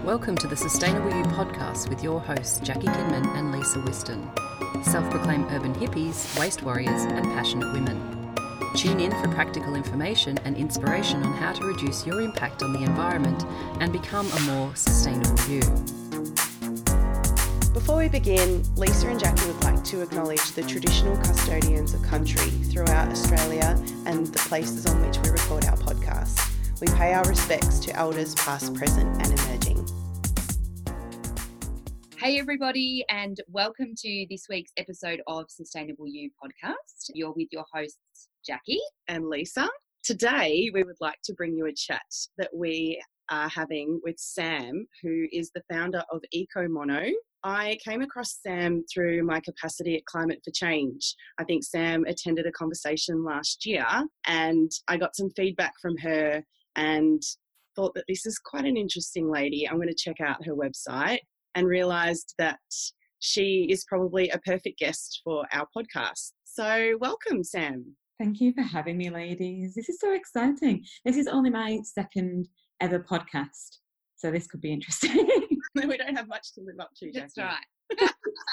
Welcome to the Sustainable You podcast with your hosts Jackie Kidman and Lisa Whiston, self-proclaimed urban hippies, waste warriors and passionate women. Tune in for practical information and inspiration on how to reduce your impact on the environment and become a more sustainable you. Before we begin, Lisa and Jackie would like to acknowledge the traditional custodians of country throughout Australia and the places on which we record our podcast. We pay our respects to elders past, present and emerging. Hey everybody, and welcome to this week's episode of Sustainable You podcast. You're with your hosts Jackie And Lisa. Today we would like to bring you a chat that we are having with Sam, who is the founder of EcoMono. I came across Sam through my capacity at Climate for Change. I think Sam attended a conversation last year and I got some feedback from her and thought that this is quite an interesting lady. I'm going to check out her website and realised that she is probably a perfect guest for our podcast. So welcome, Sam. Thank you for having me, ladies. This is so exciting. This is only my second ever podcast, so this could be interesting. We don't have much to live up to, That's Jackie. right.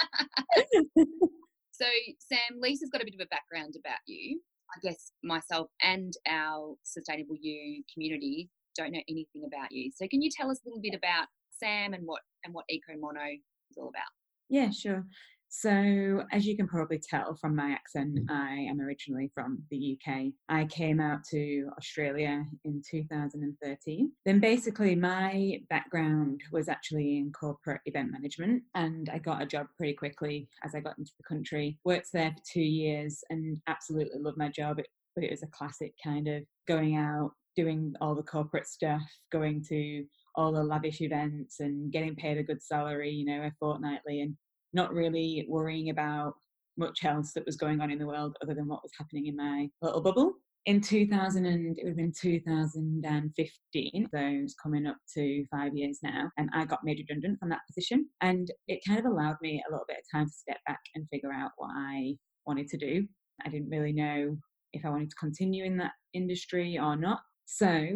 So Sam, Lisa's got a bit of a background about you. I guess myself and our Sustainable You community don't know anything about you. So can you tell us a little bit about Sam and what EcoMono is all about? Yeah, sure. So as you can probably tell from my accent, I am originally from the UK. I came out to Australia in 2013. Then basically my background was actually in corporate event management, and I got a job pretty quickly as I got into the country. Worked there for 2 years and absolutely loved my job, but it was a classic kind of going out, doing all the corporate stuff, going to all the lavish events and getting paid a good salary, fortnightly, and not really worrying about much else that was going on in the world other than what was happening in my little bubble. In 2015, so it's coming up to 5 years now, and I got made redundant from that position. And it kind of allowed me a little bit of time to step back and figure out what I wanted to do. I didn't really know if I wanted to continue in that industry or not. So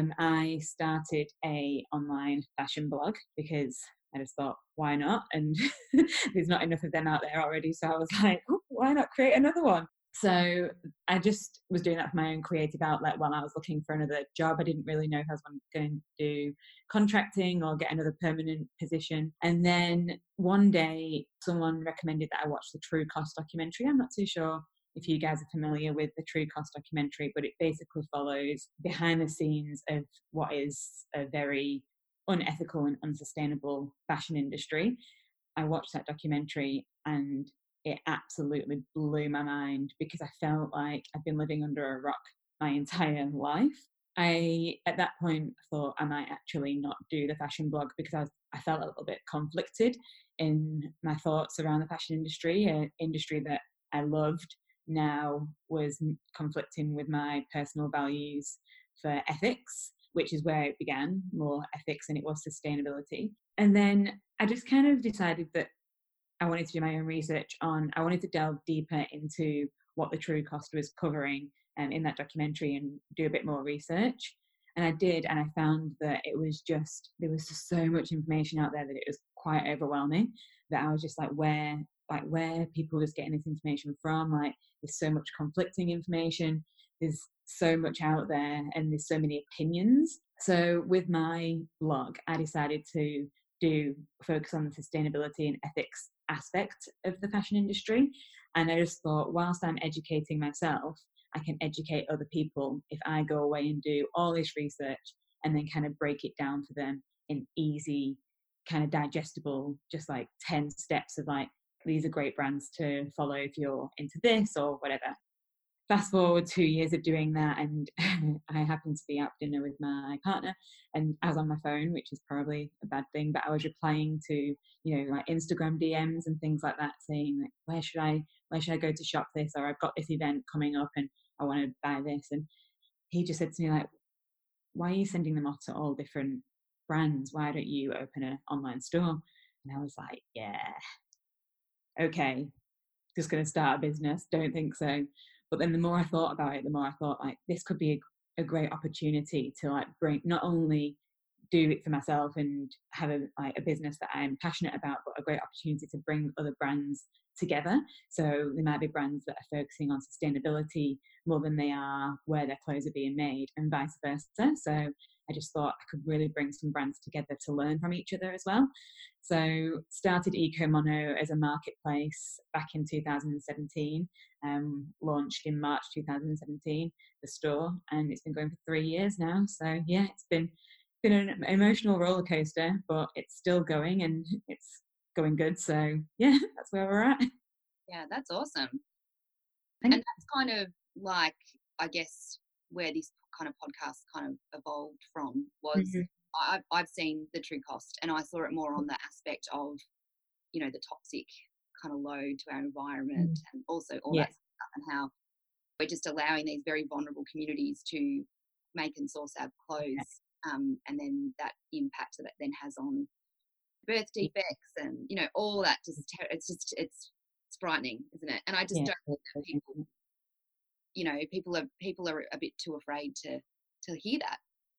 I started a online fashion blog because I just thought, why not? And there's not enough of them out there already. So I was like, why not create another one? So I just was doing that for my own creative outlet while I was looking for another job. I didn't really know if I was going to do contracting or get another permanent position. And then one day someone recommended that I watch the True Cost documentary. I'm not too sure if you guys are familiar with the True Cost documentary, but it basically follows behind the scenes of what is a very unethical and unsustainable fashion industry. I watched that documentary and it absolutely blew my mind because I felt like I've been living under a rock my entire life. I, at that point, thought I might actually not do the fashion blog because I felt a little bit conflicted in my thoughts around the fashion industry, an industry that I loved now was conflicting with my personal values for ethics, which is where it began, more ethics than it was sustainability. And then I just kind of decided that I wanted to do my own research I wanted to delve deeper into what the True Cost was covering in that documentary and do a bit more research. And I did, and I found that there was just so much information out there that it was quite overwhelming, that I was just like, where are people just getting this information from? Like, there's so much conflicting information, there's so much out there, and there's so many opinions. So with my blog, I decided to focus on the sustainability and ethics aspect of the fashion industry. And I just thought, whilst I'm educating myself, I can educate other people if I go away and do all this research and then kind of break it down for them in easy, kind of digestible, just like 10 steps of like, these are great brands to follow if you're into this or whatever. Fast forward 2 years of doing that, and I happened to be out for dinner with my partner, and I was on my phone, which is probably a bad thing, but I was replying to, like Instagram DMs and things like that, saying like, where should I go to shop this, or I've got this event coming up and I want to buy this. And he just said to me like, why are you sending them off to all different brands? Why don't you open an online store? And I was like, yeah, okay, just going to start a business. Don't think so. But then the more I thought about it, the more I thought like this could be a great opportunity to like bring, not only do it for myself and have a business that I'm passionate about, but a great opportunity to bring other brands together. So there might be brands that are focusing on sustainability more than they are where their clothes are being made, and vice versa. So I just thought I could really bring some brands together to learn from each other as well. So started Ecomono as a marketplace back in 2017, launched in March 2017, the store, and it's been going for 3 years now. So yeah, it's been an emotional roller coaster, but it's still going and it's going good. So yeah, that's where we're at. Yeah, that's awesome. Thank And that's kind of like, I guess, where this kind of podcast kind of evolved from was I've seen the true cost, and I saw it more on the aspect of, you know, the toxic kind of load to our environment and also all that stuff, and how we're just allowing these very vulnerable communities to make and source our clothes, and then that impact that it then has on birth defects and, you know, all that. It's frightening, isn't it? And I just don't think that people, you know, people are a bit too afraid to hear that.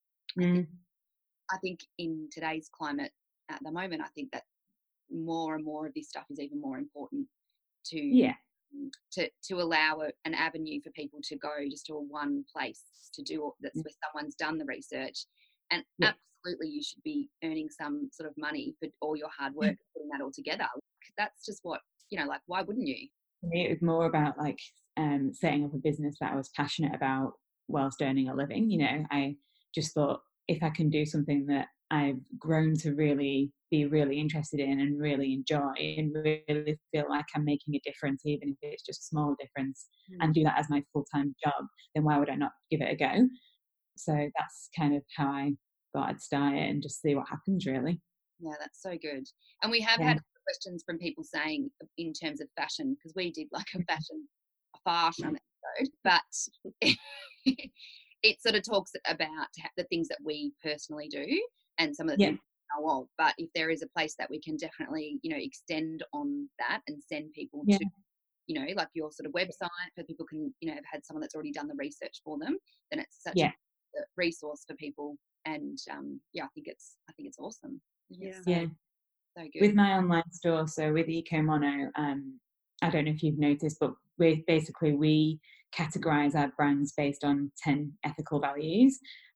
I think in today's climate at the moment, I think that more and more of this stuff is even more important to allow an avenue for people to go just to a one place to do that's where someone's done the research. And absolutely you should be earning some sort of money for all your hard work putting that all together. That's just what, you know, like, why wouldn't you? For me, it was more about like setting up a business that I was passionate about whilst earning a living. You know, I just thought, if I can do something that I've grown to really be really interested in and really enjoy and really feel like I'm making a difference, even if it's just a small difference, and do that as my full-time job, then why would I not give it a go? So that's kind of how I thought I'd start it and just see what happens, really. Yeah, that's so good. And we have had questions from people saying in terms of fashion, because we did like a fashion episode, but it sort of talks about the things that we personally do and some of the things we know of. But if there is a place that we can definitely, you know, extend on that and send people to, you know, like your sort of website, where people can, you know, have had someone that's already done the research for them, then it's such a resource for people. And I think it's awesome. So good. With my online store, so with Ecomono, I don't know if you've noticed, but we categorize our brands based on 10 ethical values.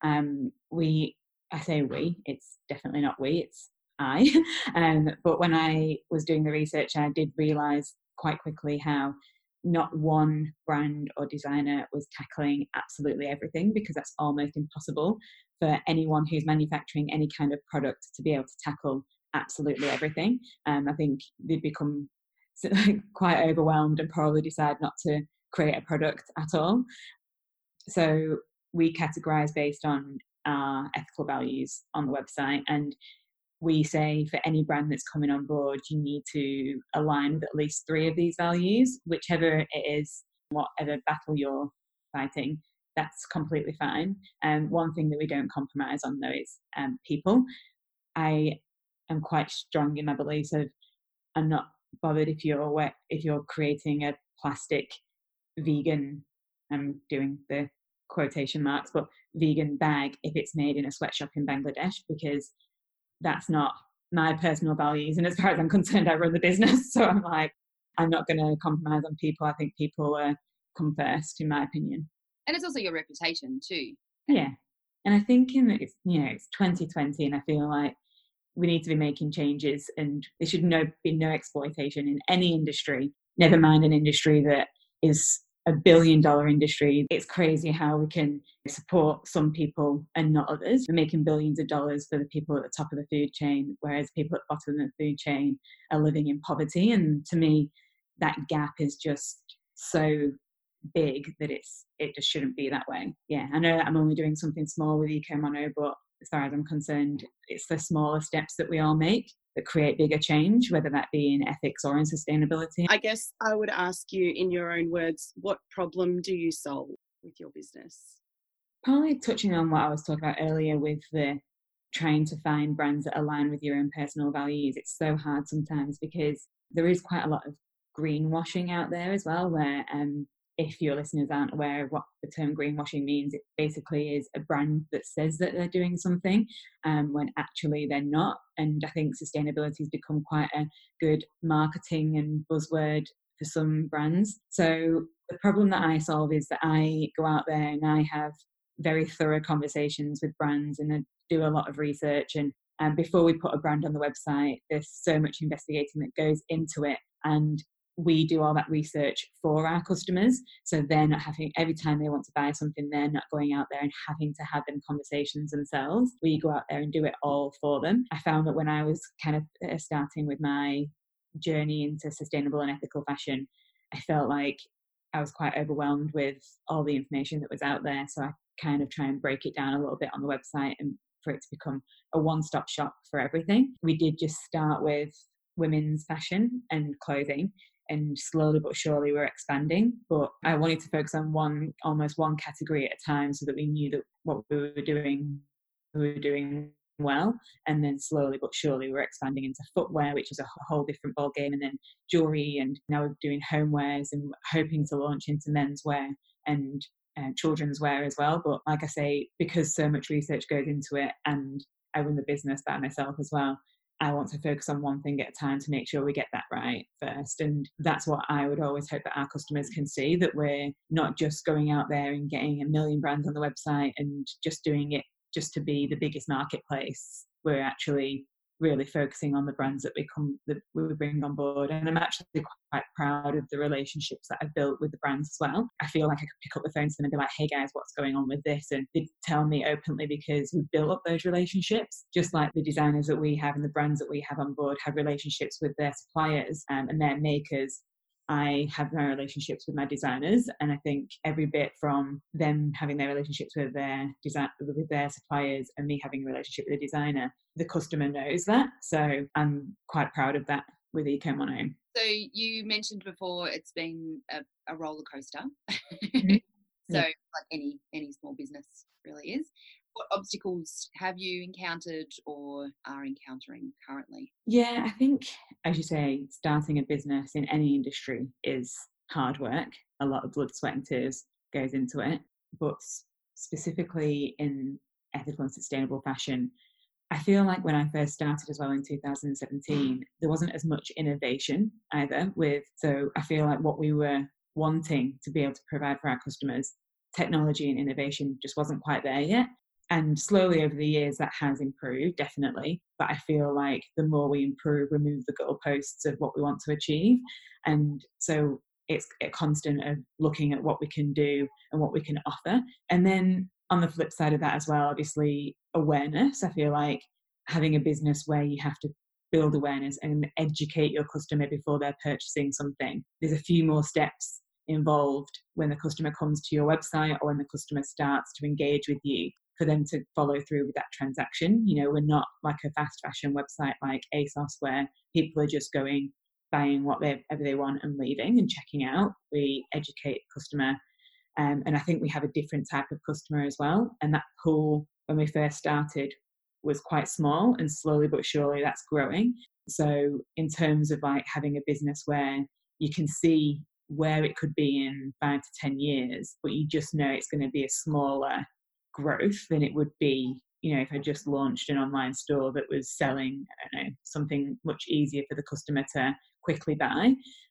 I say we, it's definitely not we, it's I. But when I was doing the research, I did realize quite quickly how not one brand or designer was tackling absolutely everything, because that's almost impossible for anyone who's manufacturing any kind of product to be able to tackle absolutely everything. I think they'd become quite overwhelmed and probably decide not to create a product at all. So we categorize based on our ethical values on the website, and we say for any brand that's coming on board, you need to align with at least 3 of these values, whichever it is, whatever battle you're fighting, that's completely fine. And one thing that we don't compromise on, though, is people. I am quite strong in my beliefs of, I'm not bothered if you're creating a plastic vegan, I'm doing the quotation marks, but vegan bag if it's made in a sweatshop in Bangladesh, because that's not my personal values. And as far as I'm concerned, I run the business. So I'm like, I'm not going to compromise on people. I think people come first, in my opinion. And it's also your reputation too. Yeah. And I think it's 2020, and I feel like we need to be making changes, and there should be no exploitation in any industry, never mind an industry that is $1 billion industry. It's crazy how we can support some people and not others. We're making billions of dollars for the people at the top of the food chain, whereas people at the bottom of the food chain are living in poverty. And to me, that gap is just so big that it just shouldn't be that way. Yeah, I know I'm only doing something small with Ecomono, but as far as I'm concerned, it's the smaller steps that we all make that create bigger change, whether that be in ethics or in sustainability. I guess I would ask you, in your own words, what problem do you solve with your business? Probably touching on what I was talking about earlier with the trying to find brands that align with your own personal values. It's so hard sometimes because there is quite a lot of greenwashing out there as well, where if your listeners aren't aware of what the term greenwashing means, it basically is a brand that says that they're doing something when actually they're not. And I think sustainability has become quite a good marketing and buzzword for some brands. So the problem that I solve is that I go out there and I have very thorough conversations with brands, and I do a lot of research. And before we put a brand on the website, there's so much investigating that goes into it. And we do all that research for our customers. So they're not having, every time they want to buy something, they're not going out there and having to have them conversations themselves. We go out there and do it all for them. I found that when I was kind of starting with my journey into sustainable and ethical fashion, I felt like I was quite overwhelmed with all the information that was out there. So I kind of try and break it down a little bit on the website and for it to become a one-stop shop for everything. We did just start with women's fashion and clothing, and slowly but surely we're expanding. But I wanted to focus on almost one category at a time, so that we knew that what we were doing well. And then slowly but surely we're expanding into footwear, which is a whole different ball game, and then jewelry, and now we're doing homewares and hoping to launch into menswear and children's wear as well. But like I say, because so much research goes into it and I run the business by myself as well, I want to focus on one thing at a time to make sure we get that right first. And that's what I would always hope that our customers can see, that we're not just going out there and getting a million brands on the website and just doing it just to be the biggest marketplace. We're actually really focusing on the brands that we bring on board. And I'm actually quite proud of the relationships that I've built with the brands as well. I feel like I could pick up the phone to them and be like, hey guys, what's going on with this? And they tell me openly, because we've built up those relationships, just like the designers that we have and the brands that we have on board have relationships with their suppliers and their makers. I have my relationships with my designers, and I think every bit from them having their relationships with their suppliers and me having a relationship with the designer, the customer knows that. So I'm quite proud of that with Ecomono. So you mentioned before it's been a roller coaster. Mm-hmm. So Yeah. like any small business really is. What obstacles have you encountered or are encountering currently? Yeah, I think, as you say, starting a business in any industry is hard work. A lot of blood, sweat and tears goes into it. But specifically in ethical and sustainable fashion, I feel like when I first started as well in 2017, there wasn't as much innovation either so I feel like what we were wanting to be able to provide for our customers, technology and innovation just wasn't quite there yet. And slowly over the years that has improved, definitely. But I feel like the more we improve, we move the goalposts of what we want to achieve. And so it's a constant of looking at what we can do and what we can offer. And then on the flip side of that as well, obviously awareness. I feel like having a business where you have to build awareness and educate your customer before they're purchasing something. There's a few more steps involved when the customer comes to your website or when the customer starts to engage with you for them to follow through with that transaction. You know, we're not like a fast fashion website like ASOS where people are just going, buying whatever they want and leaving and checking out. We educate the customer. And I think we have a different type of customer as well. And that pool, when we first started, was quite small, and slowly but surely that's growing. So in terms of like having a business where you can see where it could be in 5 to 10 years, but you just know it's going to be a smaller growth than it would be, you know, if I just launched an online store that was selling, I don't know, something much easier for the customer to quickly buy.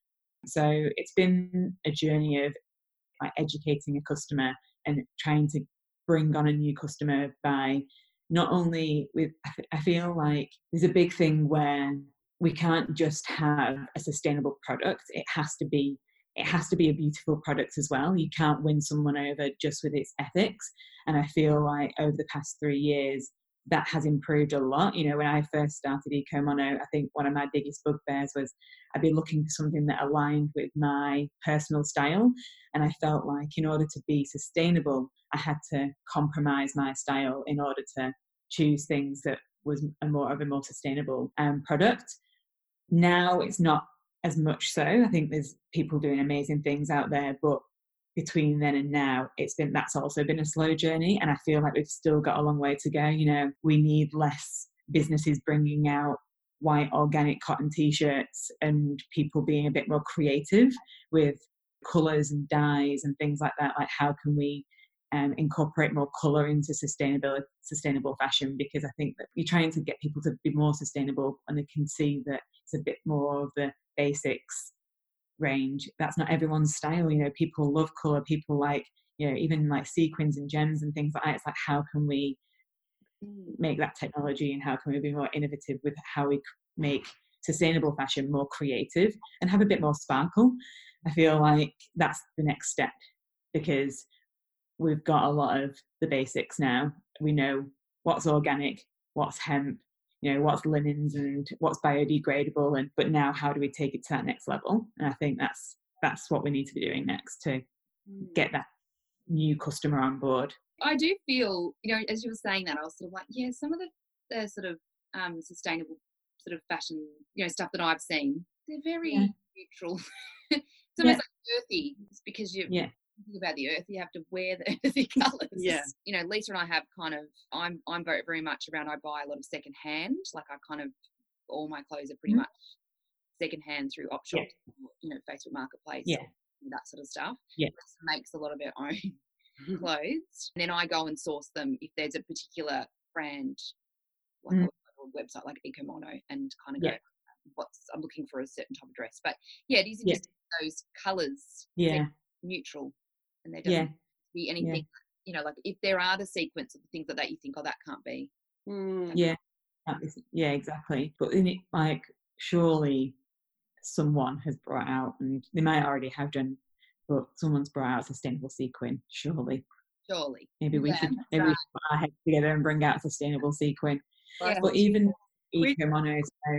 So it's been a journey of like educating a customer and trying to bring on a new customer by not only with, I feel like there's a big thing where we can't just have a sustainable product. It has to be a beautiful product as well. You can't win someone over just with its ethics. And I feel like over the past 3 years, that has improved a lot. You know, when I first started Ecomono, I think one of my biggest bugbears was I'd be looking for something that aligned with my personal style. And I felt like in order to be sustainable, I had to compromise my style in order to choose things that was a more sustainable product. Now it's not as much so. I think there's people doing amazing things out there, but between then and now, that's also been a slow journey. And I feel like we've still got a long way to go. You know, we need less businesses bringing out white organic cotton t-shirts and people being a bit more creative with colours and dyes and things like that. Like, how can we incorporate more colour into sustainable fashion? Because I think that you're trying to get people to be more sustainable, and they can see that it's a bit more of the basics range. That's not everyone's style. People love colour. People like, even like sequins and gems and things like that. It's like, how can we make that technology, and how can we be more innovative with how we make sustainable fashion more creative and have a bit more sparkle? I feel like that's the next step, because we've got a lot of the basics now. We know what's organic, what's hemp, what's linens and what's biodegradable, but now how do we take it to that next level? And I think that's what we need to be doing next to get that new customer on board. I do feel, as you were saying that, I was sort of like, yeah, some of the sort of sustainable sort of fashion, stuff that I've seen, they're very neutral. It's almost like earthy. It's because you think about the earth, you have to wear the earthy colours. Yeah. Lisa and I have I'm very, very much around, I buy a lot of second hand. Like, I kind of, all my clothes are pretty much second hand through op shops, Facebook Marketplace, that sort of stuff. Yeah. Lisa makes a lot of her own clothes, and then I go and source them if there's a particular brand, like a website like EcoMono, and kind of go, I'm looking for a certain type of dress. But it is interesting, those colours, neutral, and there doesn't be anything, like if there are the sequence of the things like that, you think, oh, that can't be. Exactly. But in it, like, surely someone has brought out, and they might already have done, but someone's brought out sustainable sequin. Surely maybe we should put our heads together and bring out sustainable sequin. But even EcoMono,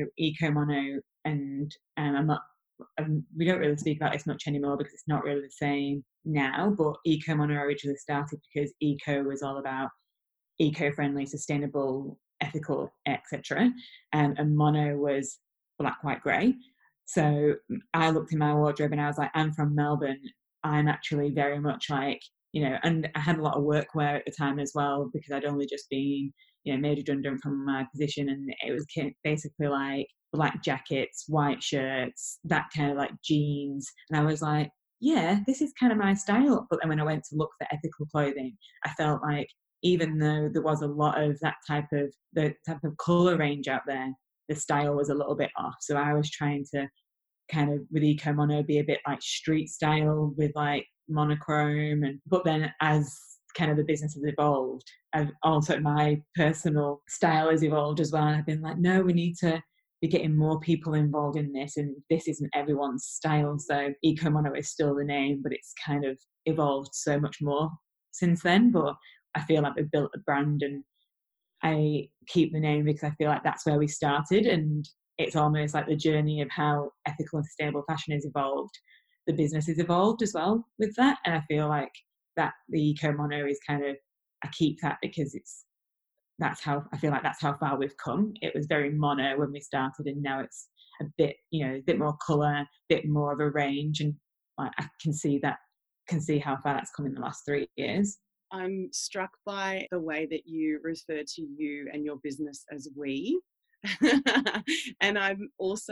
and we don't really speak about this much anymore because it's not really the same now, but EcoMono originally started because eco was all about eco-friendly, sustainable, ethical, etc. And mono was black, white, grey. So I looked in my wardrobe and I was like, I'm from Melbourne. I'm actually very much like, and I had a lot of workwear at the time as well, because I'd only just been, made redundant from my position, and it was basically like black jackets, white shirts, that kind of like jeans. And I was like, yeah, this is kind of my style. But then when I went to look for ethical clothing, I felt like, even though there was a lot of the type of colour range out there, the style was a little bit off. So I was trying to kind of, with EcoMono, be a bit like street style with like monochrome. But then as kind of the business has evolved, also my personal style has evolved as well. And I've been like, no, we need to be getting more people involved in this, and this isn't everyone's style. So EcoMono is still the name, but it's kind of evolved so much more since then. But I feel like we've built a brand, and I keep the name because I feel like that's where we started, and it's almost like the journey of how ethical and sustainable fashion has evolved. The business has evolved as well with that, and I feel like that the EcoMono is kind of, I keep that because that's how far we've come. It was very mono when we started, and now it's a bit, a bit more colour, a bit more of a range, and I can see how far that's come in the last 3 years. I'm struck by the way that you refer to you and your business as we. And I'm also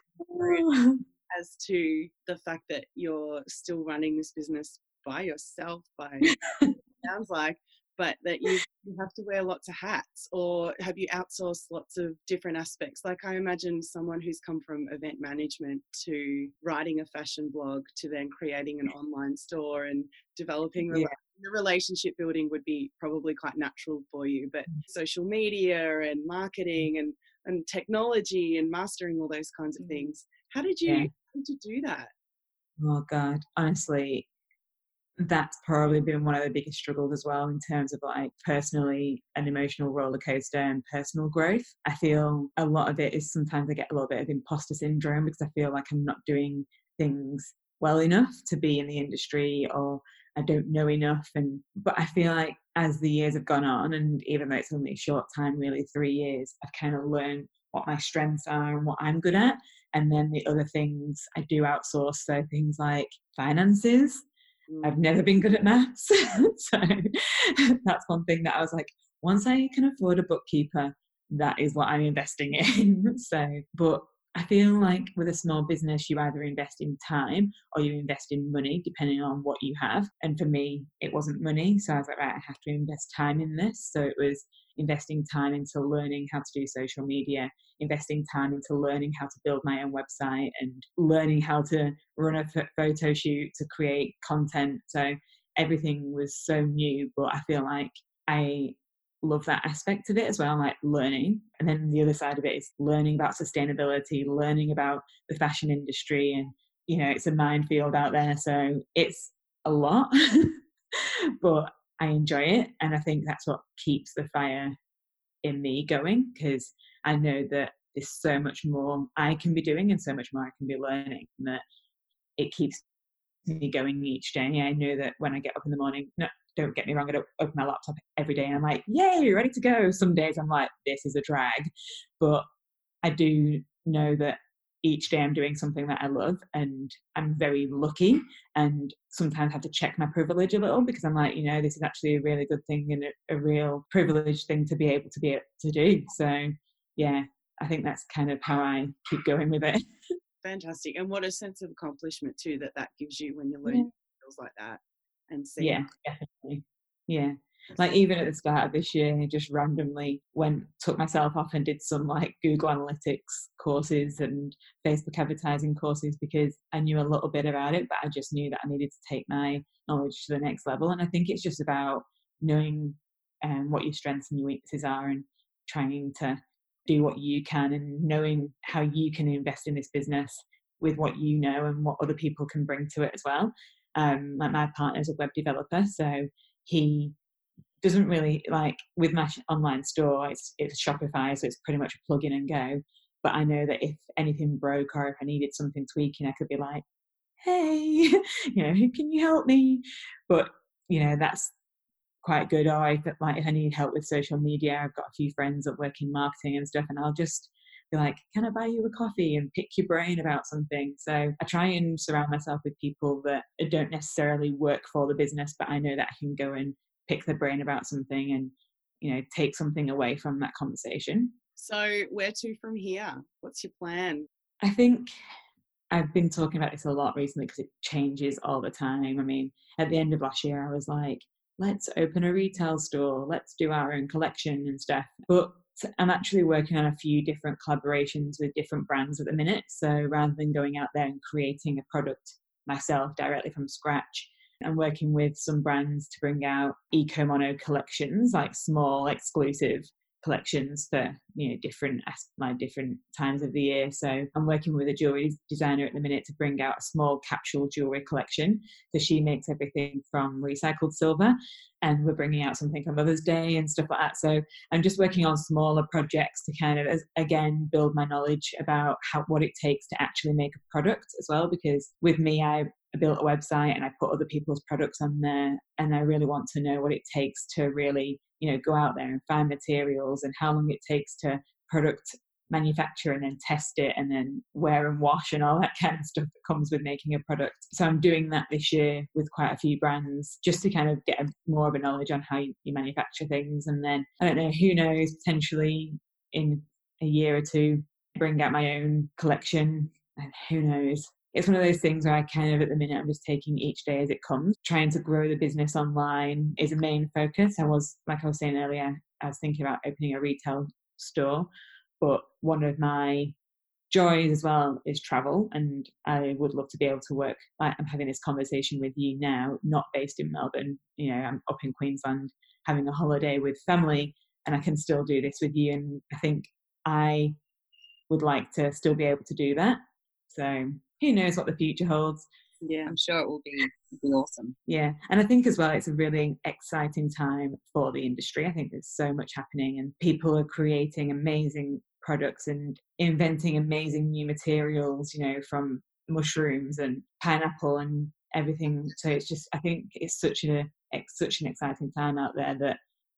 as to the fact that you're still running this business by yourself, sounds like, but that you have to wear lots of hats, or have you outsourced lots of different aspects? Like, I imagine someone who's come from event management to writing a fashion blog to then creating an online store and developing the relationship building would be probably quite natural for you, but social media and marketing and technology and mastering all those kinds of things. How did you do that? Oh God, honestly, that's probably been one of the biggest struggles as well, in terms of like personally an emotional roller coaster and personal growth. I feel a lot of it is, sometimes I get a little bit of imposter syndrome because I feel like I'm not doing things well enough to be in the industry, or I don't know enough. But I feel like as the years have gone on, and even though it's only a short time, really 3 years, I've kind of learned what my strengths are and what I'm good at. And then the other things I do outsource, so things like finances. I've never been good at maths. So that's one thing that I was like, once I can afford a bookkeeper, that is what I'm investing in. So, but I feel like with a small business, you either invest in time or you invest in money, depending on what you have. And for me, it wasn't money. So I was like, right, I have to invest time in this. So it was investing time into learning how to do social media, investing time into learning how to build my own website and learning how to run a photo shoot, to create content. So everything was so new, but I feel like I love that aspect of it as well, like learning. And then the other side of it is learning about sustainability, learning about the fashion industry. And, it's a minefield out there. So it's a lot, but I enjoy it. And I think that's what keeps the fire in me going, because I know that there's so much more I can be doing and so much more I can be learning, and that it keeps me going each day. I know that when I get up in the morning, no, don't get me wrong, I don't open my laptop every day and I'm like, yay, ready to go. Some days I'm like, this is a drag. But I do know that each day I'm doing something that I love, and I'm very lucky, and sometimes have to check my privilege a little, because I'm like, this is actually a really good thing and a real privileged thing to be able to do. So yeah, I think that's kind of how I keep going with it. Fantastic. And what a sense of accomplishment too that gives you when you learn skills like that and see. Yeah, definitely. Yeah. Like even at the start of this year, I just randomly took myself off and did some like Google Analytics courses and Facebook advertising courses, because I knew a little bit about it, but I just knew that I needed to take my knowledge to the next level. And I think it's just about knowing what your strengths and your weaknesses are, and trying to do what you can, and knowing how you can invest in this business with what you know and what other people can bring to it as well. Like my partner's a web developer, so he doesn't really like, with my online store, it's Shopify, so it's pretty much a plug in and go. But I know that if anything broke or if I needed something tweaking, I could be like, hey, can you help me? But that's quite good. Or if I need help with social media, I've got a few friends that work in marketing and stuff, and I'll just be like, can I buy you a coffee and pick your brain about something? So I try and surround myself with people that don't necessarily work for the business, but I know that I can go and pick their brain about something and take something away from that conversation. So where to from here? What's your plan? I think I've been talking about this a lot recently because it changes all the time. I mean, at the end of last year, I was like, let's open a retail store, let's do our own collection and stuff. But I'm actually working on a few different collaborations with different brands at the minute. So rather than going out there and creating a product myself directly from scratch, I'm working with some brands to bring out Eco Mono collections, like small exclusive collections for different times of the year. So I'm working with a jewelry designer at the minute to bring out a small capsule jewelry collection. So she makes everything from recycled silver, and we're bringing out something for Mother's Day and stuff like that. So I'm just working on smaller projects to kind of, again, build my knowledge about what it takes to actually make a product as well. Because with me, I built a website and I put other people's products on there, and I really want to know what it takes to really go out there and find materials, and how long it takes to product manufacture and then test it and then wear and wash and all that kind of stuff that comes with making a product. So I'm doing that this year with quite a few brands, just to kind of get more of a knowledge on how you manufacture things. And then, I don't know, who knows, potentially in a year or two, bring out my own collection, and who knows. It's one of those things where I kind of, at the minute, I'm just taking each day as it comes. Trying to grow the business online is a main focus. Like I was saying earlier, I was thinking about opening a retail store, but one of my joys as well is travel, and I would love to be able to work, like I'm having this conversation with you now, not based in Melbourne. I'm up in Queensland having a holiday with family, and I can still do this with you. And I think I would like to still be able to do that. So who knows what the future holds. Yeah, I'm sure it will be awesome. Yeah, and I think as well it's a really exciting time for the industry. I think there's so much happening, and people are creating amazing products and inventing amazing new materials, from mushrooms and pineapple and everything. So it's just, I think it's such an exciting time out there that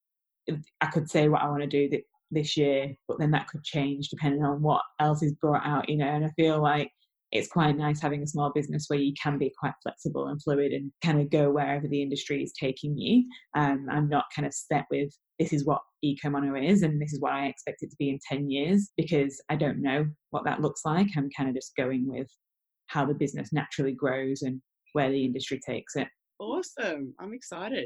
I could say what I want to do this year, but then that could change depending on what else is brought out, and I feel like it's quite nice having a small business where you can be quite flexible and fluid and kind of go wherever the industry is taking you. I'm not kind of set with this is what Eco-Mono is and this is what I expect it to be in 10 years, because I don't know what that looks like. I'm kind of just going with how the business naturally grows and where the industry takes it. Awesome. I'm excited.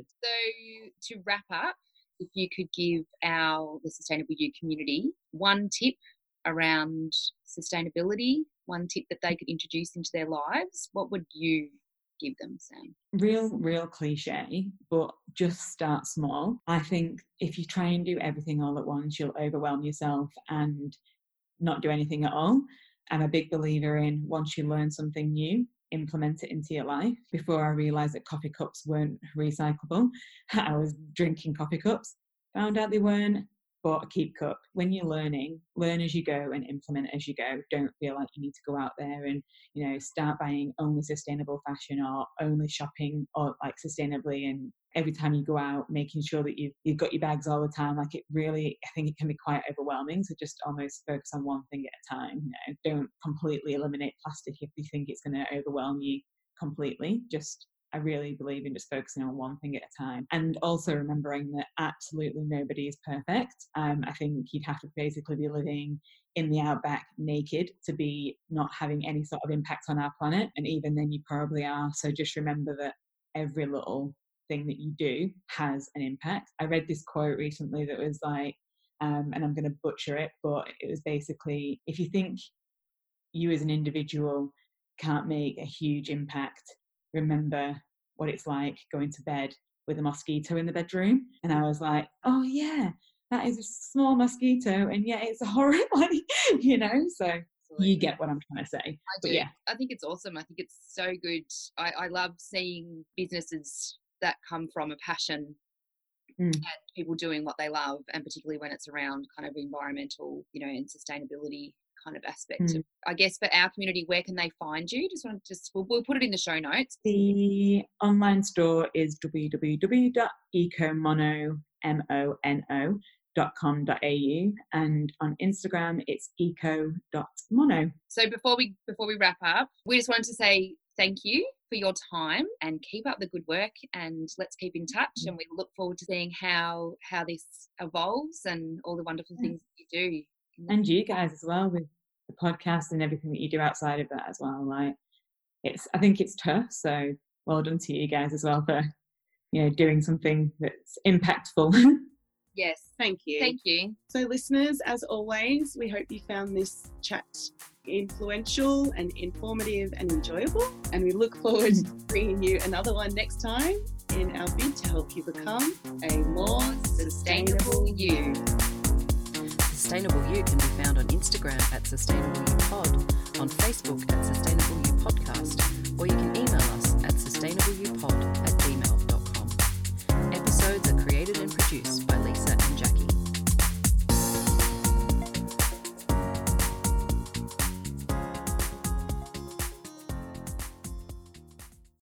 So to wrap up, if you could give the Sustainable You community one tip around sustainability, one tip that they could introduce into their lives, what would you give them, Sam? Real cliche, but just start small. I think if you try and do everything all at once, you'll overwhelm yourself and not do anything at all. I'm a big believer in once you learn something new, implement it into your life. Before I realised that coffee cups weren't recyclable, I was drinking coffee cups, found out they weren't, bought a keep cup. When you're learning, learn as you go and implement as you go. Don't feel like you need to go out there and, you know, start buying only sustainable fashion or only shopping or like sustainably, and every time you go out making sure that you've got your bags all the time. Like, it really, I think it can be quite overwhelming. So just almost focus on one thing at a time. You know, don't completely eliminate plastic if you think it's going to overwhelm you completely. I really believe in just focusing on one thing at a time, and also remembering that absolutely nobody is perfect. I think you'd have to basically be living in the outback naked to be not having any sort of impact on our planet, and even then you probably are. So just remember that every little thing that you do has an impact. I read this quote recently that was like, and I'm going to butcher it, but it was basically, if you think you as an individual can't make a huge impact, remember what it's like going to bed with a mosquito in the bedroom. And I was like, oh yeah, that is a small mosquito, and yeah, it's horrible, you know. So you get what I'm trying to say. I but do. Yeah, I think it's awesome. I think it's so good. I love seeing businesses that come from a passion and people doing what they love, and particularly when it's around kind of environmental, you know, and sustainability kind of aspect. I guess for our community, where can they find you? We'll put it in the show notes. The online store is www.ecomono.com.au, and on Instagram it's eco.mono. So before we wrap up, we just wanted to say thank you for your time and keep up the good work, and let's keep in touch, and we look forward to seeing how this evolves and all the wonderful things that you do. And you guys as well, with the podcast and everything that you do outside of that as well. Like, I think it's tough, so well done to you guys as well for, you know, doing something that's impactful. Yes, thank you. Thank you. So listeners, as always, we hope you found this chat influential and informative and enjoyable, and we look forward to bringing you another one next time in our bid to help you become a more sustainable you. Sustainable You can be found on Instagram at Sustainable You Pod, on Facebook at Sustainable You Podcast, or you can email us at sustainableyoupod@gmail.com. Episodes are created and produced